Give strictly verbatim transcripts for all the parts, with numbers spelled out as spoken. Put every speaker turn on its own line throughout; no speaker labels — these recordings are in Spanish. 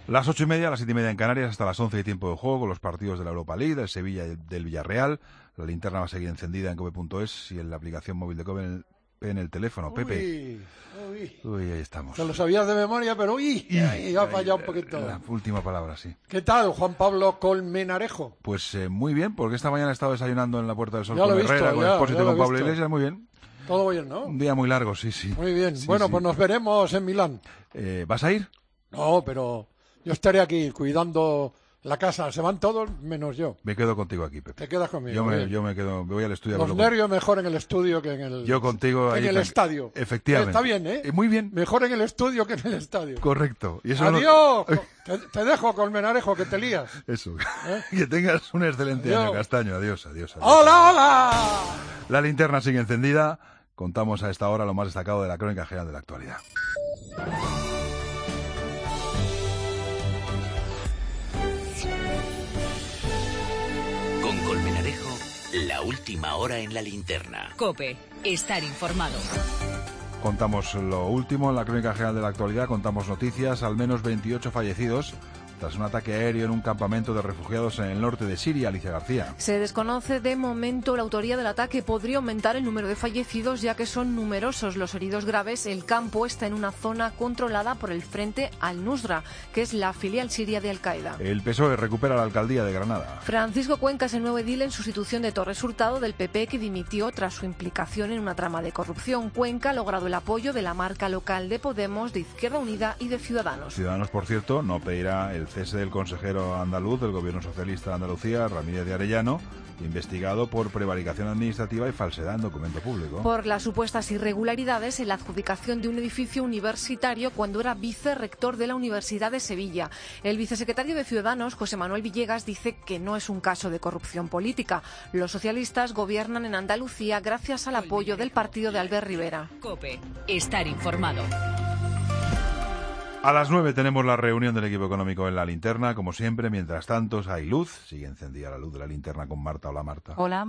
Las ocho y media, las siete y media en Canarias, hasta las once de tiempo de juego, los partidos de la Europa League, del Sevilla y del Villarreal. La linterna va a seguir encendida en cope punto es y en la aplicación móvil de Cope en el, en el teléfono.
Uy,
Pepe.
Uy,
uy, ahí estamos.
Te lo sabías de memoria, pero uy,
y,
ahí ha fallado un poquito.
La última palabra, sí.
¿Qué tal, Juan Pablo Colmenarejo?
Pues eh, muy bien, porque esta mañana he estado desayunando en la Puerta del Sol
ya
con
lo he
Herrera,
visto,
con
ya,
Expósito,
ya
con Pablo
visto.
Iglesias, muy bien.
Todo bien, ¿no?
Un día muy largo, sí, sí.
Muy bien.
Sí,
bueno,
sí.
pues nos veremos en Milán.
Eh, ¿Vas a ir?
No, pero yo estaré aquí cuidando la casa. Se van todos menos yo.
Me quedo contigo aquí, Pepe.
Te quedas conmigo.
Yo me,
bien.
yo me quedo, me voy al estudio.
Los nervios mejor en el estudio que en el.
Yo contigo
en
ahí
el
tan...
estadio.
Efectivamente.
Está bien, ¿eh?
Muy bien.
Mejor en el estudio que en el estadio.
Correcto. Y eso
Adiós.
No...
te, te dejo, Colmenarejo, que te lías.
Eso.
¿Eh?
Que tengas un excelente
adiós.
año, Castaño. Adiós, adiós, adiós.
¡Hola, hola!
La linterna sigue encendida. Contamos a esta hora lo más destacado de la crónica general de la actualidad.
Con Colmenarejo, la última hora en la linterna.
COPE, estar informado.
Contamos lo último en la crónica general de la actualidad, contamos noticias, al menos veintiocho fallecidos tras un ataque aéreo en un campamento de refugiados en el norte de Siria. Alicia García.
Se desconoce de momento la autoría del ataque. Podría aumentar el número de fallecidos ya que son numerosos los heridos graves. El campo está en una zona controlada por el Frente al-Nusra, que es la filial siria de Al-Qaeda.
El P S O E recupera la alcaldía de Granada.
Francisco Cuenca es el nuevo edil en sustitución de Torres Hurtado del P P, que dimitió tras su implicación en una trama de corrupción. Cuenca ha logrado el apoyo de la marca local de Podemos, de Izquierda Unida y de Ciudadanos.
Ciudadanos, por cierto, no pedirá el cese del consejero andaluz del Gobierno Socialista de Andalucía, Ramírez de Arellano, investigado por prevaricación administrativa y falsedad en documento público.
Por las supuestas irregularidades en la adjudicación de un edificio universitario cuando era vicerrector de la Universidad de Sevilla. El vicesecretario de Ciudadanos, José Manuel Villegas, dice que no es un caso de corrupción política. Los socialistas gobiernan en Andalucía gracias al apoyo del partido de Albert Rivera.
COPE, estar informado.
A las nueve tenemos la reunión del equipo económico en la linterna, como siempre. Mientras tanto, hay luz. Sigue encendida la luz de la linterna con Marta. Hola, Marta.
Hola.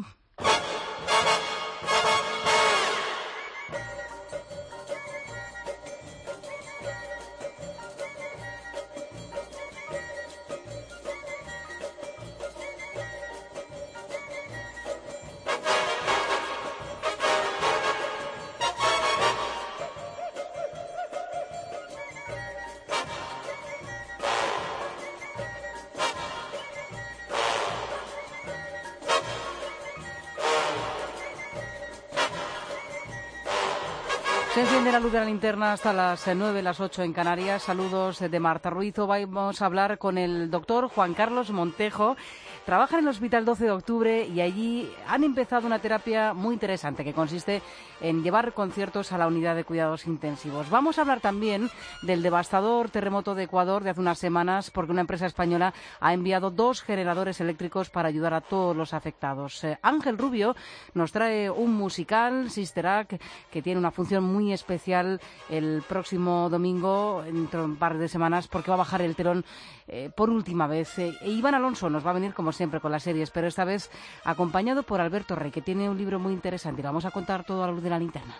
Se enciende la luz de la linterna hasta las nueve, las ocho en Canarias. Saludos de Marta Ruiz. Hoy vamos a hablar con el doctor Juan Carlos Montejo. Trabaja en el Hospital doce de octubre y allí han empezado una terapia muy interesante que consiste en llevar conciertos a la unidad de cuidados intensivos. Vamos a hablar también del devastador terremoto de Ecuador de hace unas semanas, porque una empresa española ha enviado dos generadores eléctricos para ayudar a todos los afectados. Eh, Ángel Rubio nos trae un musical, Sister Act, que tiene una función muy especial el próximo domingo, dentro de un par de semanas, porque va a bajar el telón eh, por última vez. Eh, e Iván Alonso nos va a venir, como siempre, con las series, pero esta vez acompañado por Alberto Rey, que tiene un libro muy interesante. Y vamos a contar todo a la luz de la linterna.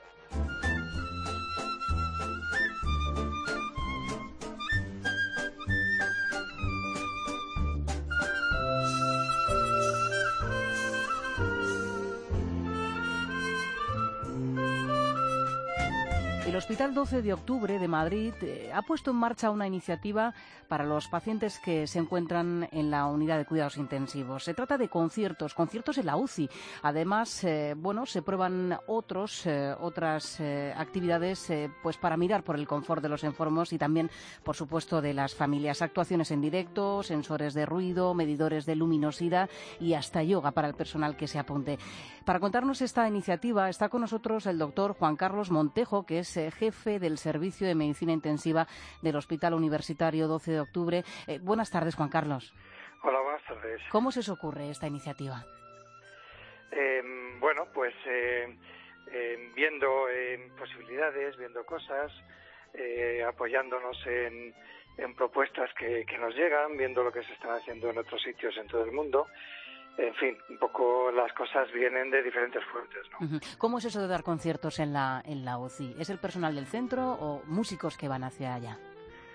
El Hospital doce de octubre de Madrid eh, ha puesto en marcha una iniciativa para los pacientes que se encuentran en la unidad de cuidados intensivos. Se trata de conciertos, conciertos en la U C I. Además, eh, bueno, se prueban otros, eh, otras eh, actividades eh, pues para mirar por el confort de los enfermos y también, por supuesto, de las familias. Actuaciones en directo, sensores de ruido, medidores de luminosidad y hasta yoga para el personal que se apunte. Para contarnos esta iniciativa está con nosotros el doctor Juan Carlos Montejo, que es jefe del Servicio de Medicina Intensiva del Hospital Universitario doce de octubre. Eh, buenas tardes, Juan Carlos.
Hola, buenas tardes.
¿Cómo se os ocurre esta iniciativa?
Eh, bueno, pues eh, eh, viendo eh, posibilidades, viendo cosas, eh, apoyándonos en, en propuestas que, que nos llegan, viendo lo que se está haciendo en otros sitios en todo el mundo. En fin, un poco las cosas vienen de diferentes fuentes, ¿no?
Uh-huh. ¿Cómo es eso de dar conciertos en la en la U C I? ¿Es el personal del centro o músicos que van hacia allá?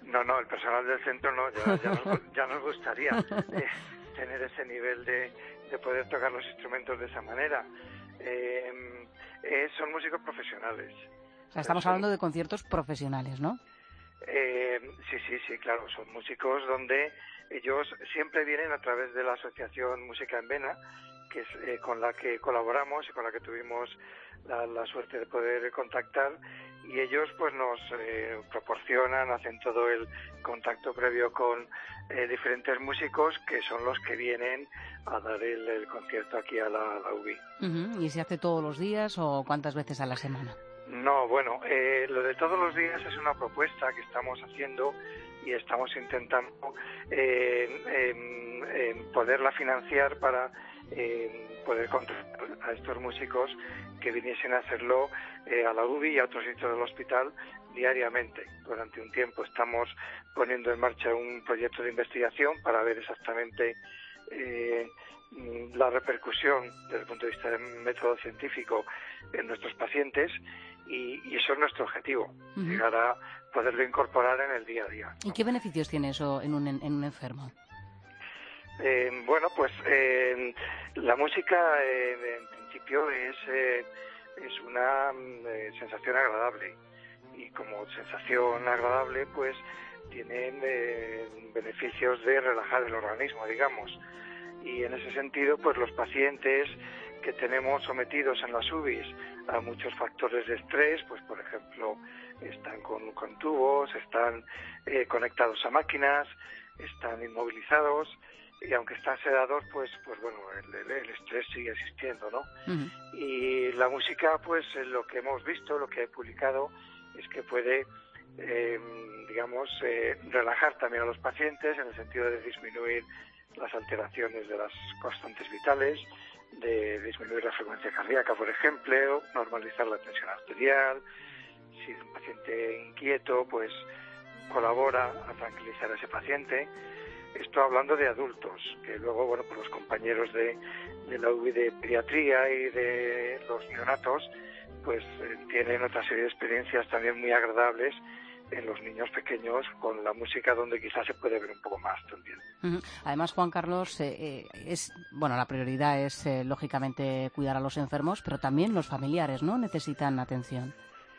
No, no, el personal del centro no, ya, ya, nos, ya nos gustaría eh, tener ese nivel de, de poder tocar los instrumentos de esa manera. Eh, eh, son músicos profesionales.
O sea, estamos
son,
hablando de conciertos profesionales, ¿no?
Eh, sí, sí, sí, claro, son músicos donde ellos siempre vienen a través de la asociación Música en Vena, que es eh, con la que colaboramos y con la que tuvimos la, la suerte de poder contactar, y ellos pues nos eh, proporcionan, hacen todo el contacto previo con eh, diferentes músicos que son los que vienen a dar el, el concierto aquí a la, a la U B I.
Uh-huh. ¿Y se hace todos los días o cuántas veces a la semana?
No, bueno, eh, lo de todos los días es una propuesta que estamos haciendo y estamos intentando eh, eh, eh, poderla financiar para eh, poder contratar a estos músicos que viniesen a hacerlo eh, a la U B I y a otros sitios del hospital diariamente. Durante un tiempo estamos poniendo en marcha un proyecto de investigación para ver exactamente eh, la repercusión desde el punto de vista del método científico en nuestros pacientes, y, y eso es nuestro objetivo, uh-huh. llegar a poderlo incorporar en el día a día, ¿no?
¿Y qué beneficios tiene eso en un, en un enfermo?
Eh, bueno, pues eh, la música eh, en principio es, eh, es una eh, sensación agradable, y como sensación agradable pues tienen eh, beneficios de relajar el organismo, digamos, y en ese sentido pues los pacientes que tenemos sometidos en las U B Is a muchos factores de estrés, pues por ejemplo están con, con tubos, están eh, conectados a máquinas, están inmovilizados, y aunque están sedados, pues pues bueno, el, el, el estrés sigue existiendo, ¿no? Uh-huh. Y la música, pues lo que hemos visto, lo que he publicado, es que puede, eh, digamos, eh, relajar también a los pacientes en el sentido de disminuir las alteraciones de las constantes vitales, de disminuir la frecuencia cardíaca, por ejemplo, normalizar la tensión arterial. Si es un paciente inquieto, pues colabora a tranquilizar a ese paciente. Esto hablando de adultos, que luego, bueno, pues los compañeros de, de la U B I de pediatría y de los neonatos, pues eh, tienen otra serie de experiencias también muy agradables en los niños pequeños con la música, donde quizás se puede ver un poco más también.
Uh-huh. Además, Juan Carlos, eh, eh, es bueno, la prioridad es eh, lógicamente cuidar a los enfermos, pero también los familiares, ¿no?, necesitan atención.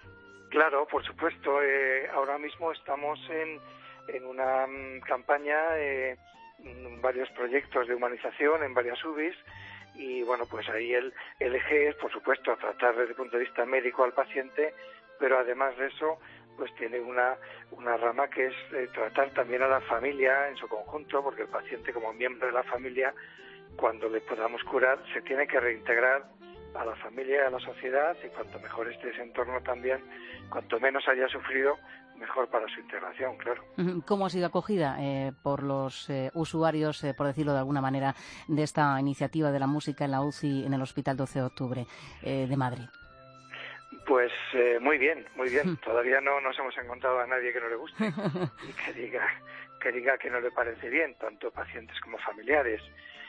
Claro, por supuesto. Eh, ahora mismo estamos en, en una um, campaña, eh, varios proyectos de humanización en varias U B Is, y bueno, pues ahí el, el eje es, por supuesto, tratar desde el punto de vista médico al paciente, pero además de eso, pues tiene una, una rama que es eh, tratar también a la familia en su conjunto, porque el paciente, como miembro de la familia, cuando le podamos curar, se tiene que reintegrar a la familia y a la sociedad, y cuanto mejor esté ese entorno también, cuanto menos haya sufrido, mejor para su integración, claro.
¿Cómo ha sido acogida eh, por los eh, usuarios, eh, por decirlo de alguna manera, de esta iniciativa de la música en la U C I en el Hospital doce de octubre eh, de Madrid?
Pues eh, muy bien, muy bien. Todavía no nos hemos encontrado a nadie que no le guste y que diga, que diga que no le parece bien, tanto pacientes como familiares.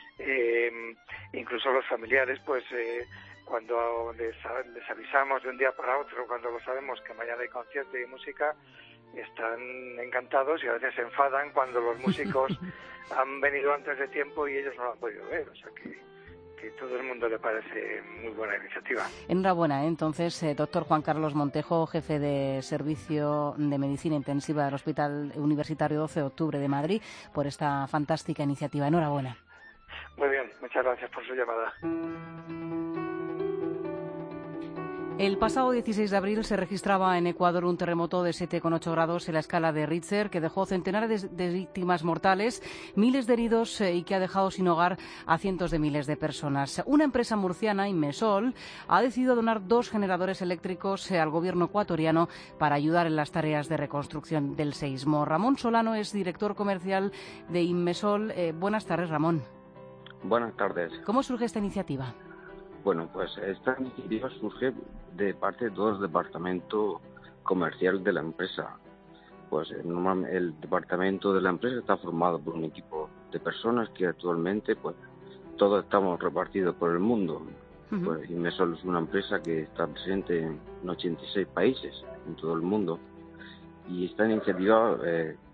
Eh, incluso los familiares, pues eh, cuando les, les avisamos de un día para otro, cuando lo sabemos que mañana hay concierto y música, están encantados, y a veces se enfadan cuando los músicos han venido antes de tiempo y ellos no lo han podido ver. O sea que que todo el mundo le parece muy buena iniciativa.
Enhorabuena, ¿eh? Entonces, eh, doctor Juan Carlos Montejo, jefe de Servicio de Medicina Intensiva del Hospital Universitario doce de octubre de Madrid, por esta fantástica iniciativa. Enhorabuena.
Muy bien, muchas gracias por su llamada.
El pasado dieciséis de abril se registraba en Ecuador un terremoto de siete coma ocho grados en la escala de Richter, que dejó centenares de víctimas mortales, miles de heridos eh, y que ha dejado sin hogar a cientos de miles de personas. Una empresa murciana, Inmesol, ha decidido donar dos generadores eléctricos eh, al gobierno ecuatoriano para ayudar en las tareas de reconstrucción del seísmo. Ramón Solano es director comercial de Inmesol. Eh, buenas tardes, Ramón.
Buenas tardes.
¿Cómo surge esta iniciativa?
Bueno, pues esta iniciativa surge de parte de todo el departamento comercial de la empresa. Pues el departamento de la empresa está formado por un equipo de personas que actualmente, pues, todos estamos repartidos por el mundo. Uh-huh. Pues Inmesol es una empresa que está presente en ochenta y seis países en todo el mundo, y esta iniciativa eh,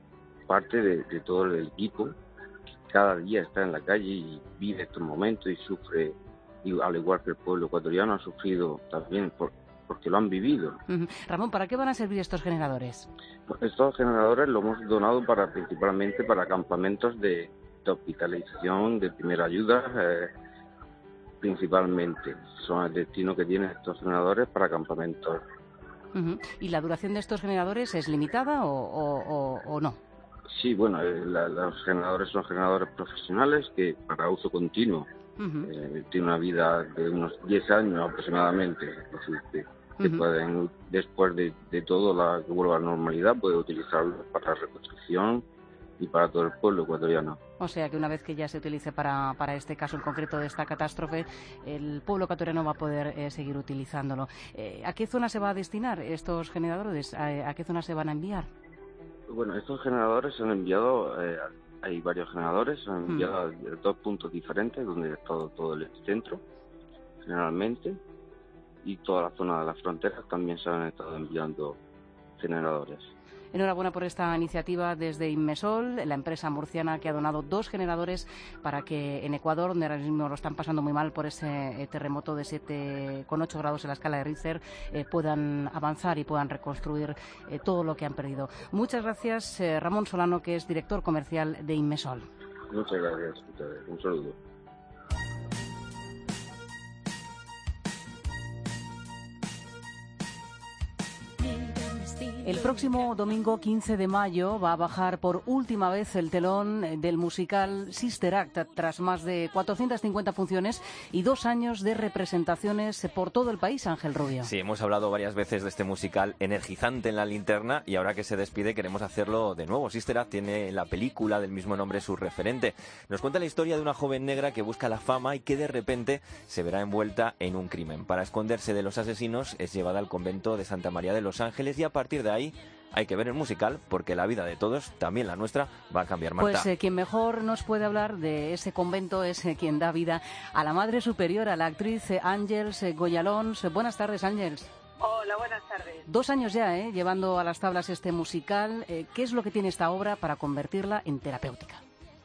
parte de, de todo el equipo. Cada día está en la calle y vive estos momentos y sufre, y al igual que el pueblo ecuatoriano ha sufrido también por, porque lo han vivido.
Uh-huh. Ramón, ¿para qué van a servir estos generadores?
Pues estos generadores los hemos donado para principalmente para campamentos de, de hospitalización, de primera ayuda, eh, principalmente. Son el destino que tienen estos generadores para campamentos.
Uh-huh. ¿Y la duración de estos generadores es limitada o, o, o, o no?
Sí, bueno, eh, la, los generadores son generadores profesionales que para uso continuo uh-huh. eh, tiene una vida de unos diez años aproximadamente. Es decir, que, que uh-huh. pueden, después de, de todo la que vuelva a la normalidad, puede utilizarlos para la reconstrucción y para todo el pueblo ecuatoriano.
O sea que una vez que ya se utilice para, para este caso en concreto de esta catástrofe, el pueblo ecuatoriano va a poder eh, seguir utilizándolo. Eh, ¿A qué zona se va a destinar estos generadores? ¿A, a qué zona se van a enviar?
Bueno, estos generadores se han enviado, eh, hay varios generadores, se han enviado hmm. a dos puntos diferentes, donde está todo, todo el centro, generalmente, y toda la zona de las fronteras también se han estado enviando generadores.
Enhorabuena por esta iniciativa desde Inmesol, la empresa murciana que ha donado dos generadores para que en Ecuador, donde ahora mismo lo están pasando muy mal por ese terremoto de siete coma ocho grados en la escala de Richter, eh, puedan avanzar y puedan reconstruir eh, todo lo que han perdido. Muchas gracias, eh, Ramón Solano, que es director comercial de Inmesol.
Muchas gracias. Un saludo.
El próximo domingo quince de mayo va a bajar por última vez el telón del musical Sister Act, tras más de cuatrocientas cincuenta funciones y dos años de representaciones por todo el país. Ángel Rubio.
Sí, hemos hablado varias veces de este musical energizante en la linterna y ahora que se despide queremos hacerlo de nuevo. Sister Act tiene la película del mismo nombre su referente. Nos cuenta la historia de una joven negra que busca la fama y que de repente se verá envuelta en un crimen. Para esconderse de los asesinos es llevada al convento de Santa María de los Ángeles y a partir de ahí hay que ver el musical porque la vida de todos, también la nuestra, va a cambiar, Marta.
Pues eh, quien mejor nos puede hablar de ese convento es eh, quien da vida a la Madre Superiora, a la actriz eh, Ángels eh, Goyalons. Eh, buenas tardes, Ángels.
Hola, buenas tardes.
Dos años ya, eh, llevando a las tablas este musical. Eh, ¿Qué es lo que tiene esta obra para convertirla en terapéutica?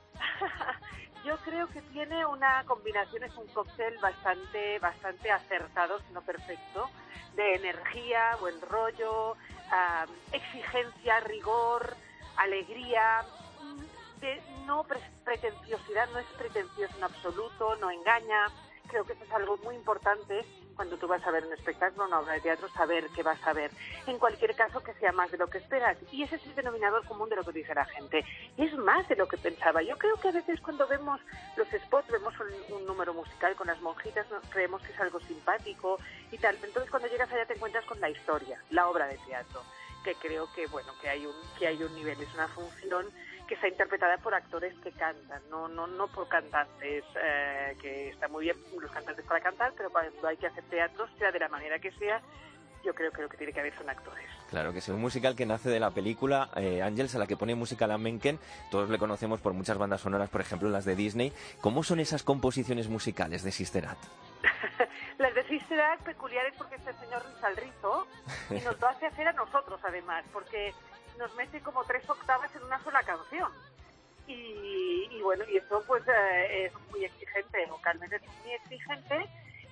Yo creo que tiene una combinación, es un cóctel bastante, bastante acertado, si no perfecto, de energía, buen rollo, uh, exigencia, rigor, alegría, de no pre- pretenciosidad, no es pretencioso en absoluto, no engaña. Creo que eso es algo muy importante cuando tú vas a ver un espectáculo, una obra de teatro, saber qué vas a ver. En cualquier caso, que sea más de lo que esperas. Y ese es el denominador común de lo que dice la gente. Es más de lo que pensaba. Yo creo que a veces cuando vemos los spots, vemos un, un número musical con las monjitas, ¿no? Creemos que es algo simpático y tal. Entonces, cuando llegas allá te encuentras con la historia, la obra de teatro, que creo que, bueno, que hay un, que hay un nivel, es una función que está interpretada por actores que cantan, no no no por cantantes, eh, que está muy bien los cantantes para cantar, pero cuando hay que hacer teatro, sea de la manera que sea, yo creo que lo que tiene que haber son actores.
Claro que es un musical que nace de la película eh, Ángels, a la que pone música Alan Menken. Todos le conocemos por muchas bandas sonoras, por ejemplo las de Disney. ¿Cómo son esas composiciones musicales de Sister Act?
Las de Sister Act peculiares porque este señor riza el rizo y nos lo hace hacer a nosotros además, porque nos mete como tres octavas en una sola canción. Y, y bueno, y eso pues eh, es muy exigente, vocalmente es muy exigente,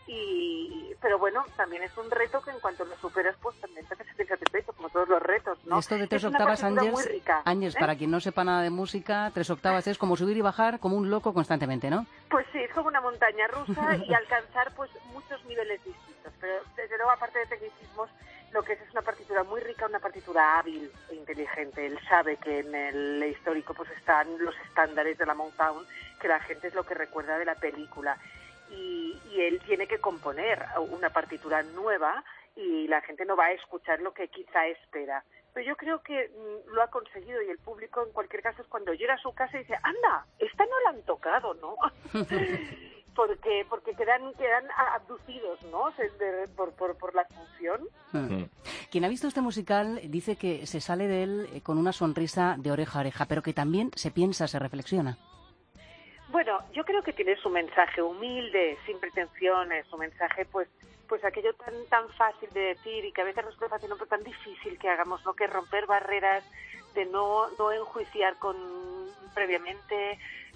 y pero bueno, también es un reto que en cuanto lo superas, pues también te haces satisfecho, como todos los retos, ¿no?
Esto de tres
es
octavas, Ángels, Ángels,
¿eh?
Para quien no sepa nada de música, tres octavas es como subir y bajar como un loco constantemente, ¿no?
Pues sí, es como una montaña rusa y alcanzar pues muchos niveles distintos, pero desde luego, aparte de tecnicismos, lo que es es una partitura muy rica, una partitura hábil e inteligente. Él sabe que en el histórico pues están los estándares de la Motown, que la gente es lo que recuerda de la película. Y, y él tiene que componer una partitura nueva y la gente no va a escuchar lo que quizá espera. Pero yo creo que mm, lo ha conseguido, y el público en cualquier caso es cuando llega a su casa y dice, anda, esta no la han tocado, ¿no? porque porque quedan quedan abducidos, ¿no? por, por, por la función.
Uh-huh. Quien ha visto este musical dice que se sale de él con una sonrisa de oreja a oreja, pero que también se piensa, se reflexiona.
Bueno, yo creo que tiene su mensaje humilde, sin pretensiones, su mensaje pues pues aquello tan tan fácil de decir y que a veces resulta fácil, no, pero tan difícil que hagamos, ¿no? Que romper barreras, de no, no enjuiciar con previamente.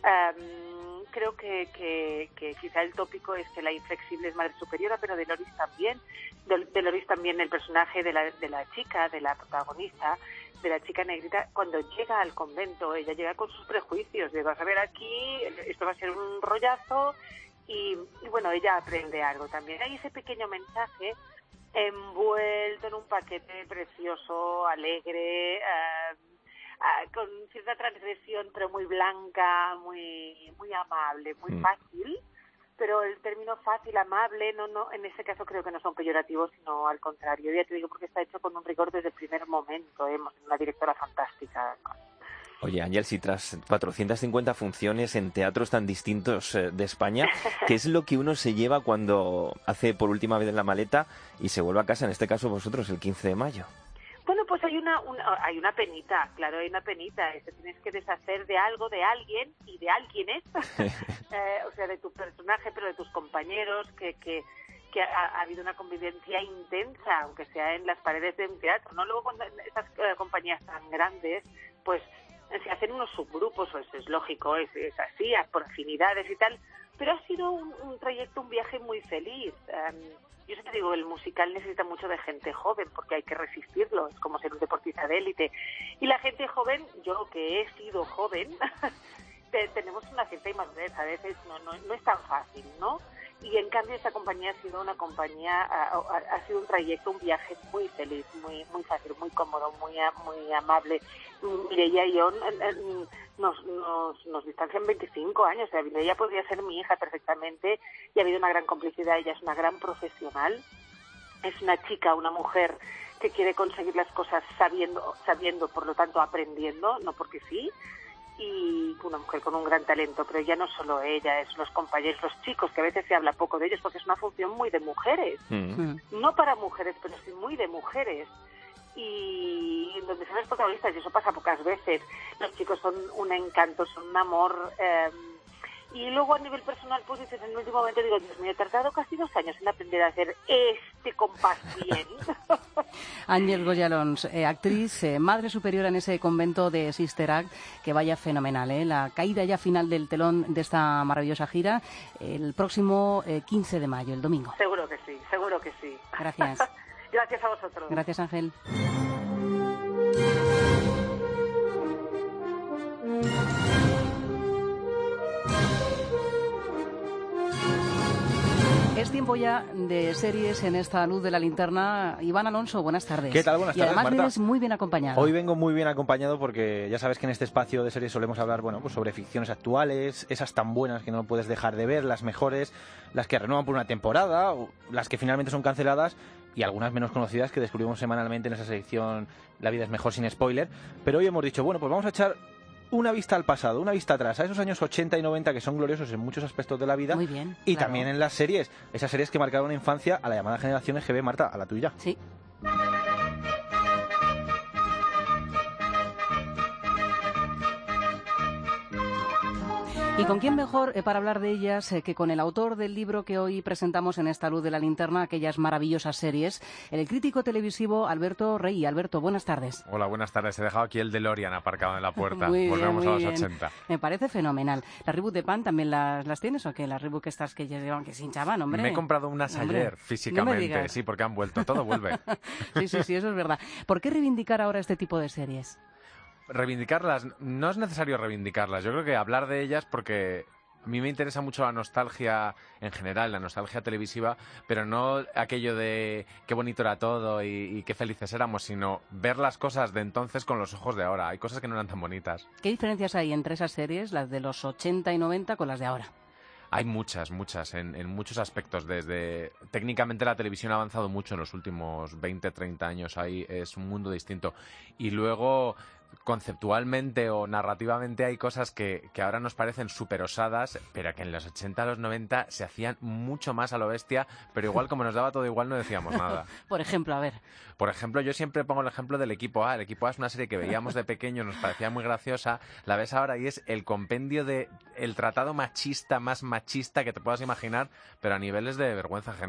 Um, creo que, que, que quizá el tópico es que la inflexible es madre superiora, pero de Loris también. De, de Loris también el personaje de la, de la chica, de la protagonista, de la chica negrita, cuando llega al convento, ella llega con sus prejuicios, de vas a ver aquí, esto va a ser un rollazo, y, y bueno, ella aprende algo también. Hay ese pequeño mensaje envuelto en un paquete precioso, alegre, uh, uh, con cierta transgresión, pero muy blanca, muy muy amable, muy mm. fácil. Pero el término fácil, amable, no, no, en ese caso creo que no son peyorativos, sino al contrario. Ya te digo, porque está hecho con un rigor desde el primer momento. ¿eh? Una directora fantástica.
Oye, Ángel, si tras cuatrocientas cincuenta funciones en teatros tan distintos eh, de España, ¿qué es lo que uno se lleva cuando hace por última vez en la maleta y se vuelve a casa, en este caso vosotros, el quince de mayo?
Bueno, pues hay una, una hay una penita, claro, hay una penita. Te tienes que deshacer de algo, de alguien y de alguienes, eh, o sea, de tu personaje, pero de tus compañeros, que que, que ha, ha habido una convivencia intensa, aunque sea en las paredes de un teatro, ¿no? Luego cuando esas eh, compañías tan grandes, pues se hacen unos subgrupos, pues es lógico, es, es así, por afinidades y tal, pero ha sido un, un trayecto, un viaje muy feliz. Um, Yo siempre digo, el musical necesita mucho de gente joven porque hay que resistirlo, es como ser un deportista de élite. Y la gente joven, yo que he sido joven, tenemos una cierta inmadurez, a veces no, no, no es tan fácil, ¿no? Y en cambio esta compañía ha sido una compañía, ha, ha sido un trayecto, un viaje muy feliz, muy muy fácil, muy cómodo, muy muy amable. Mireia y yo nos, nos, nos distancian veinticinco años, o sea, Mireia podría ser mi hija perfectamente y ha habido una gran complicidad. Ella es una gran profesional, es una chica, una mujer que quiere conseguir las cosas sabiendo, sabiendo, por lo tanto aprendiendo, no porque sí, y una mujer con un gran talento, pero ya no solo ella, es los compañeros, los chicos, que a veces se habla poco de ellos porque es una función muy de mujeres, mm. no para mujeres, pero sí muy de mujeres. Y donde son los protagonistas, y eso pasa pocas veces. Los chicos son un encanto, son un amor. Eh, y luego a nivel personal, pues dices, en el último momento digo, Dios mío, he tardado casi dos años en aprender a hacer este compás bien.
Ángel Goyalons, eh, actriz, eh, madre superiora en ese convento de Sister Act, que vaya fenomenal, ¿eh? La caída ya final del telón de esta maravillosa gira, el próximo eh, quince de mayo, el domingo.
Seguro que sí, seguro que sí.
Gracias.
Gracias a vosotros.
Gracias, Ángel. Es tiempo ya de series en esta luz de la linterna. Iván Alonso, buenas tardes.
¿Qué tal? Buenas
y
tardes,
además
Marta.
vienes muy bien acompañado.
Hoy vengo muy bien acompañado porque ya sabes que en este espacio de series solemos hablar, bueno, pues sobre ficciones actuales, esas tan buenas que no puedes dejar de ver, las mejores, las que renuevan por una temporada, o las que finalmente son canceladas, y algunas menos conocidas que descubrimos semanalmente en esa sección La vida es mejor sin spoiler. Pero hoy hemos dicho, bueno, pues vamos a echar una vista al pasado, una vista atrás, a esos años ochenta y noventa que son gloriosos en muchos aspectos de la vida.
Muy bien,
y
claro.
También en las series, esas series que marcaron una infancia a la llamada generación G B, Marta, a la tuya.
Sí. ¿Y con quién mejor eh, para hablar de ellas eh, que con el autor del libro que hoy presentamos en esta luz de la linterna, aquellas maravillosas series, el crítico televisivo Alberto Rey? Alberto, buenas tardes.
Hola, buenas tardes. He dejado aquí el DeLorean aparcado en la puerta.
Muy
Volvemos
bien,
a
muy
los
bien.
ochenta.
Me parece fenomenal. ¿Las reboot de Pan también las, las tienes o qué? Las reboot estas que llevan que se hinchaban, hombre.
Me he comprado unas
Hombre,
ayer,
no me
físicamente.
digas.
Sí, porque han vuelto. Todo vuelve.
Sí, sí, sí, eso es verdad. ¿Por qué reivindicar ahora este tipo de series?
Reivindicarlas, no es necesario reivindicarlas. Yo creo que hablar de ellas porque a mí me interesa mucho la nostalgia en general, la nostalgia televisiva, pero no aquello de qué bonito era todo y, y qué felices éramos, sino ver las cosas de entonces con los ojos de ahora. Hay cosas que no eran tan bonitas.
¿Qué diferencias hay entre esas series, las de los ochenta y noventa, con las de ahora?
Hay muchas, muchas, en, en muchos aspectos. Desde técnicamente la televisión ha avanzado mucho en los últimos veinte, treinta años. Ahí es un mundo distinto. Y luego, conceptualmente o narrativamente, hay cosas que, que ahora nos parecen súper osadas, pero que en los ochenta, los noventa se hacían mucho más a lo bestia, pero igual como nos daba todo igual no decíamos nada.
Por ejemplo, a ver.
Por ejemplo, yo siempre pongo el ejemplo del Equipo A. El Equipo A es una serie que veíamos de pequeño, nos parecía muy graciosa, la ves ahora y es el compendio de el tratado machista más machista que te puedas imaginar, pero a niveles de vergüenza ajena.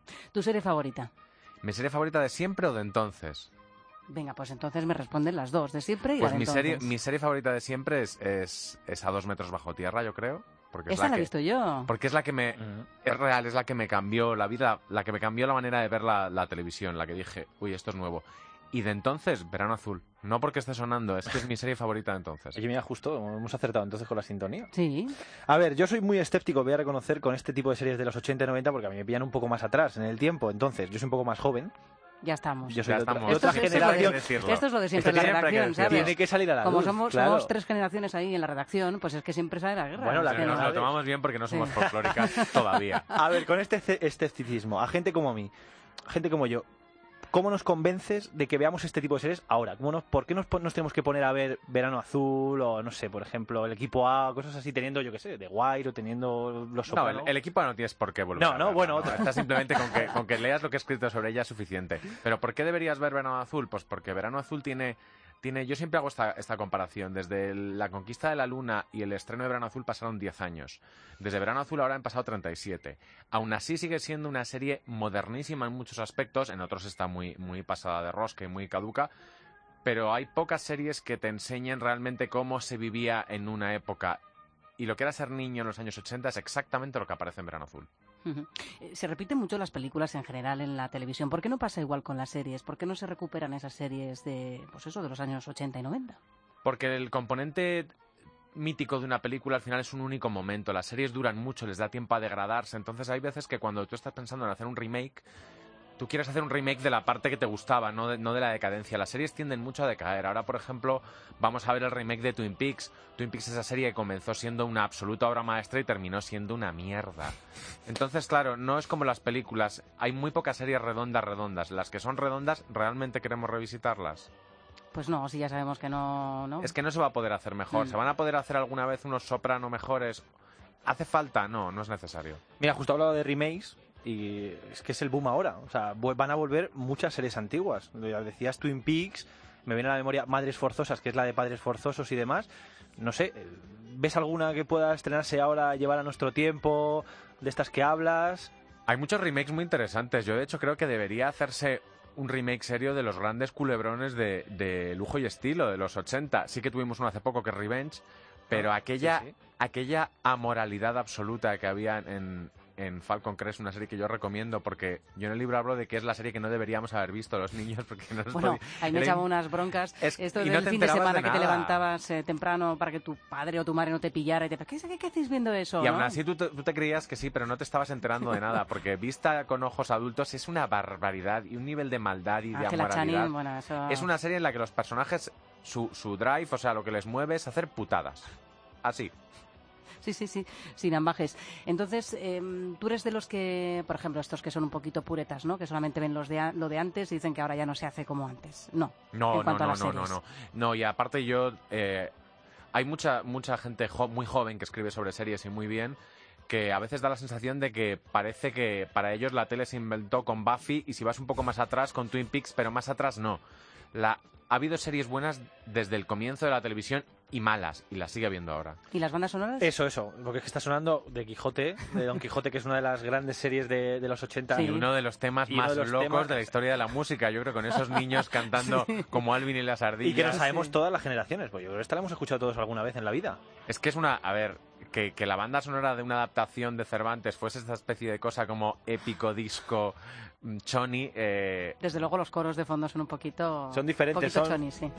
¿Tu serie favorita?
¿Mi serie favorita de siempre o de entonces?
Venga, pues entonces me responden las dos, de siempre y
Pues
la de
mi
entonces.
serie, mi serie favorita de siempre es, es, es A dos metros bajo tierra, yo creo. Porque es
Esa la he
que,
visto yo.
Porque es la que me... Es real, es la que me cambió la vida, la que me cambió la manera de ver la, la televisión, la que dije, uy, esto es nuevo. Y de entonces, Verano Azul. No porque esté sonando, es que es mi serie favorita de entonces.
Oye, mira, justo, hemos acertado entonces con la sintonía.
Sí.
A ver, yo soy muy escéptico, voy a reconocer, con este tipo de series de los ochenta y noventa, porque a mí me pillan un poco más atrás en el tiempo. Entonces, yo soy un poco más joven.
Ya estamos.
Yo soy
Ya
de otra,
estamos.
de otra
Esto es-
generación.
esto es- esto es lo de siempre
Esto
en la
tiene que
redacción,
decirlo.
¿sabes?
Tiene que salir a la
Como
luz,
somos,
claro.
somos tres generaciones ahí en la redacción, pues es que siempre sale la guerra.
Bueno, la
Es
Pero
que
nos
no-
lo tomamos bien porque no somos
Sí.
folclóricas todavía.
A ver, con este ce- escepticismo, a gente como mí, gente como yo, ¿cómo nos convences de que veamos este tipo de series ahora? ¿Cómo nos, ¿Por qué nos, pon- nos tenemos que poner a ver Verano Azul o, no sé, por ejemplo, el equipo A, cosas así, teniendo, yo qué sé, The Wire o teniendo Los
No,
Sopranos?
el, el equipo no tienes por qué volver
No,
a
no,
verla,
bueno,
¿no?
otra.
Está simplemente con que, con que leas lo que he escrito sobre ella es suficiente. Pero ¿por qué deberías ver Verano Azul? Pues porque Verano Azul tiene... tiene yo siempre hago esta, esta comparación. Desde el- la conquista de la Luna y el estreno de Verano Azul pasaron diez años. Desde Verano Azul ahora han pasado treinta y siete. Aún así sigue siendo una serie modernísima en muchos aspectos. En otros está muy, muy pasada de rosca y muy caduca. Pero hay pocas series que te enseñen realmente cómo se vivía en una época. Y lo que era ser niño en los años ochenta es exactamente lo que aparece en Verano Azul.
Ujú. Eh, Se repiten mucho las películas en general en la televisión. ¿Por qué no pasa igual con las series? ¿Por qué no se recuperan esas series de, pues eso, de los años ochenta y noventa?
Porque el componente mítico de una película al final es un único momento. Las series duran mucho, les da tiempo a degradarse. Entonces hay veces que cuando tú estás pensando en hacer un remake, tú quieres hacer un remake de la parte que te gustaba, no de, no de la decadencia. Las series tienden mucho a decaer. Ahora, por ejemplo, vamos a ver el remake de Twin Peaks. Twin Peaks es esa serie que comenzó siendo una absoluta obra maestra y terminó siendo una mierda. Entonces, claro, no es como las películas. Hay muy pocas series redondas, redondas. Las que son redondas, ¿realmente queremos revisitarlas?
Pues no, si ya sabemos que no... ¿no?
Es que no se va a poder hacer mejor.
Mm.
¿Se van a poder hacer alguna vez unos Soprano mejores? ¿Hace falta? No, no es necesario.
Mira, justo hablaba de remakes y es que es el boom ahora. O sea, vu- van a volver muchas series antiguas. Ya decías Twin Peaks, me viene a la memoria Madres Forzosas, que es la de Padres Forzosos y demás. No sé, ¿ves alguna que pueda estrenarse ahora, llevar a nuestro tiempo, de estas que hablas?
Hay muchos remakes muy interesantes. Yo, de hecho, creo que debería hacerse un remake serio de los grandes culebrones de, de lujo y estilo de los ochenta. Sí que tuvimos uno hace poco que es Revenge, pero
Ah,
aquella,
sí, sí.
aquella amoralidad absoluta que había en, en Falcon Crest, una serie que yo recomiendo, porque yo en el libro hablo de que es la serie que no deberíamos haber visto los niños, porque no nos
Bueno,
podía-
ahí me
era
echaba
im-
unas broncas.
Es-
Esto
y
del
no te
fin de
enterabas
semana
de
que te
nada.
levantabas eh, temprano para que tu padre o tu madre no te pillara y te... ¿Qué, qué, qué hacéis viendo eso?
Y aún
¿no?
así tú te, tú te creías que sí, pero no te estabas enterando de nada, porque vista con ojos adultos es una barbaridad y un nivel de maldad y de
Ángela
amoralidad.
Channing, bueno, eso...
Es una serie en la que los personajes, su, su drive, o sea, lo que les mueve es hacer putadas. Así.
Sí, sí, sí, sin ambajes. Entonces, eh, tú eres de los que, por ejemplo, estos que son un poquito puretas, ¿no? Que solamente ven los de a- lo de antes y dicen que ahora ya no se hace como antes. No,
No,
en
no,
cuanto a
no,
las
no, no,
series.
no. No, y aparte yo... eh, hay mucha, mucha gente jo- muy joven que escribe sobre series y muy bien, que a veces da la sensación de que parece que para ellos la tele se inventó con Buffy y si vas un poco más atrás con Twin Peaks, pero más atrás no. La, ha habido series buenas desde el comienzo de la televisión y malas, y las sigue habiendo ahora.
¿Y las bandas sonoras?
Eso, eso, porque es que está sonando de Quijote, de Don Quijote, que es una de las grandes series de, de los ochenta.
Y uno de los temas
Y uno
más
de los
locos
temas-
de la historia de la música, yo creo, con esos niños cantando como Alvin y las ardillas.
Y que no sabemos todas las generaciones, pues yo creo que esta la hemos escuchado todos alguna vez en la vida.
Es que es una... A ver, que, que la banda sonora de una adaptación de Cervantes fuese esta especie de cosa como épico disco mm, choni... Eh,
Desde luego los coros de fondo son un poquito...
Son diferentes,
Un poquito
son-
choni, sí.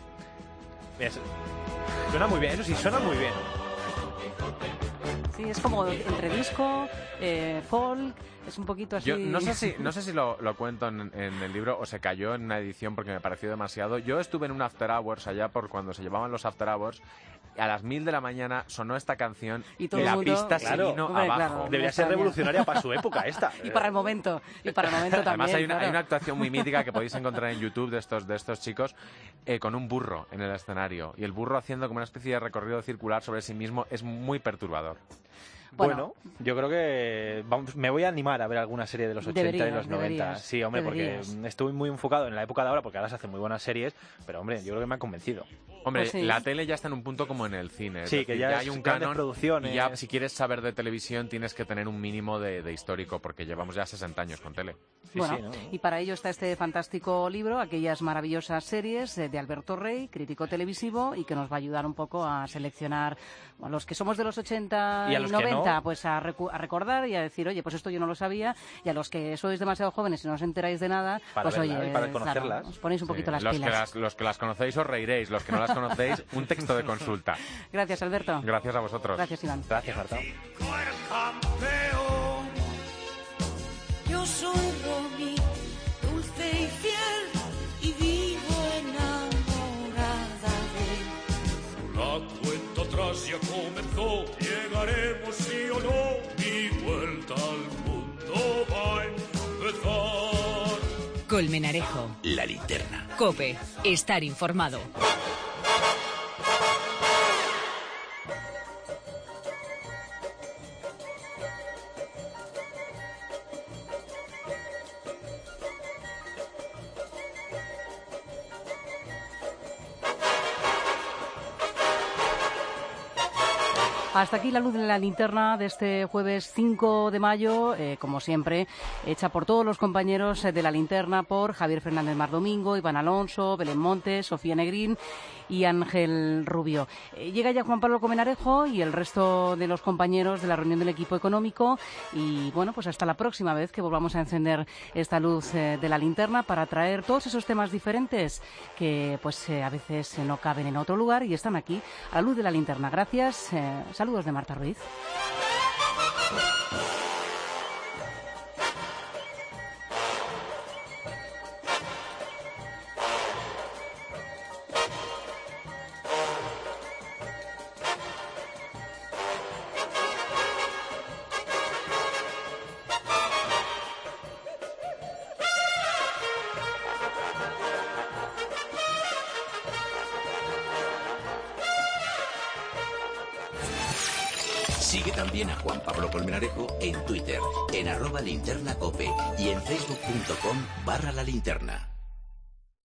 Es- Suena muy bien, eso sí, suena muy bien.
Sí, es como entre disco, eh, folk, es un poquito así...
Yo no sé si, no sé si lo, lo cuento en, en el libro o se cayó en una edición porque me pareció demasiado. Yo estuve en un After Hours allá por cuando se llevaban los After Hours. A las mil de la mañana sonó esta canción
Y
y,
todo el
la
mundo-
pista
Claro,
se vino
hombre,
abajo.
claro.
Debería
me
ser
extraña.
revolucionaria para su época esta.
Y para el momento, y para el momento también,
Además hay una,
claro.
hay una actuación muy mítica que podéis encontrar en YouTube de estos, de estos chicos eh, con un burro en el escenario. Y el burro haciendo como una especie de recorrido circular sobre sí mismo es muy perturbador.
Bueno, yo creo que vamos, me voy a animar a ver alguna serie de los ochenta y
Deberías,
los noventa.
deberías,
Sí, hombre,
deberías.
porque estoy muy enfocado en la época de ahora, porque ahora se hacen muy buenas series, pero hombre, yo creo que me han convencido.
Hombre,
Pues sí.
la tele ya está en un punto como en el cine. Es
Sí,
decir,
que ya
hay
es
un
grandes
canon
producciones.
y ya si quieres saber de televisión tienes que tener un mínimo de, de histórico porque llevamos ya sesenta años con tele.
Bueno, y para ello está este fantástico libro, aquellas maravillosas series de Alberto Rey, crítico televisivo, y que nos va a ayudar un poco a seleccionar a los que somos de los ochenta
Y
y,
a los que
noventa,
no.
pues a, recu- a recordar y a decir, oye, pues esto yo no lo sabía, y a los que sois demasiado jóvenes y no os enteráis de nada,
Para
pues
verlas
oye,
y para
claro,
conocerlas.
os ponéis un poquito
Sí,
las
los
pilas.
Que las, los que las conocéis os reiréis, los que no las conocéis, un texto de consulta.
Gracias, Alberto.
Gracias a vosotros.
Gracias, Iván.
Gracias, Marta.
Campeón, yo soy Romy, dulce y fiel, y vivo enamorada de él.
La cuenta atrás ya comenzó, llegaremos sí o no, mi vuelta al mundo va a empezar.
Colmenarejo.
La linterna.
Cope. Estar informado.
Hasta aquí la luz de la linterna de este jueves cinco de mayo, eh, como siempre, hecha por todos los compañeros eh, de la linterna, por Javier Fernández Mardomingo, Iván Alonso, Belén Montes, Sofía Negrín y Ángel Rubio. Eh, llega ya Juan Pablo Colmenarejo y el resto de los compañeros de la reunión del equipo económico y, bueno, pues hasta la próxima vez que volvamos a encender esta luz eh, de la linterna para traer todos esos temas diferentes que, pues, eh, a veces eh, no caben en otro lugar y están aquí, a la luz de la linterna. Gracias. Eh, Saludos de Marta Ruiz.
Sigue también a Juan Pablo Colmenarejo en Twitter, en arroba linterna cope y en facebook punto com barra la linterna.